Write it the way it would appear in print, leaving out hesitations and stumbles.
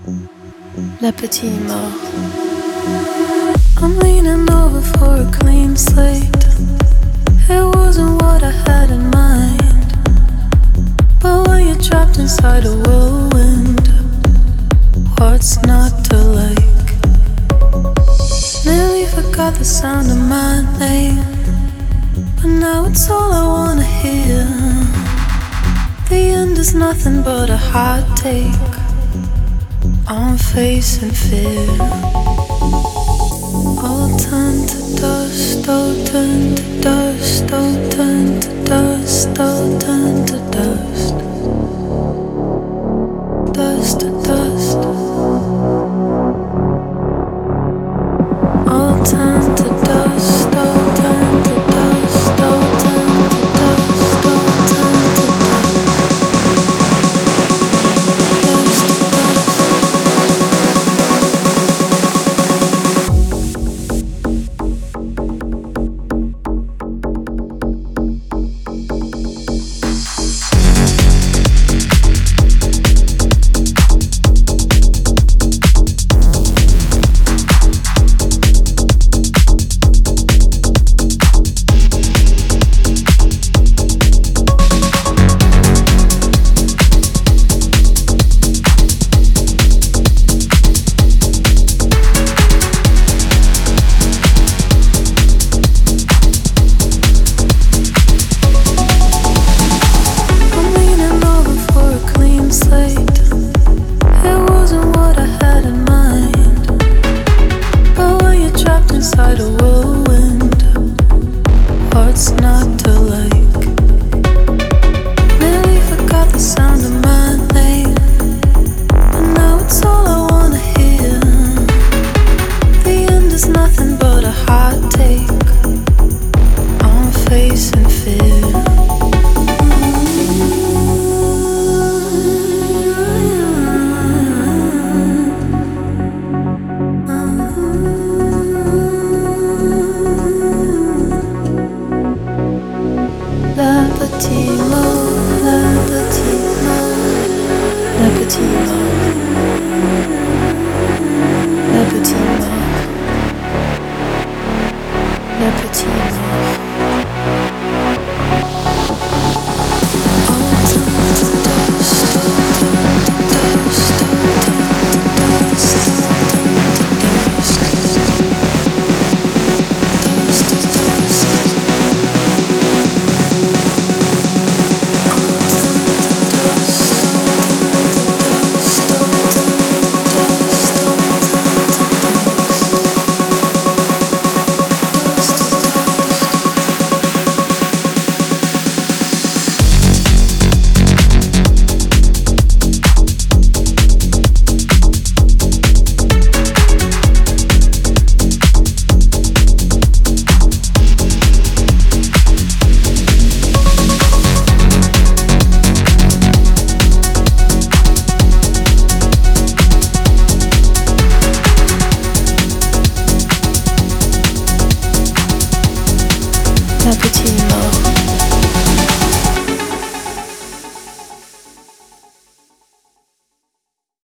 L'appétit est mort. I'm leaning over for a clean slate. It wasn't what I had in mind, but when you're trapped inside a whirlwind, what's not to like? Nearly forgot the sound of my name, but now it's all I wanna hear. The end is nothing but a hot take. I'm facing fear. All turn to dust, all turn to dust, all turn to dust, all turn to dust.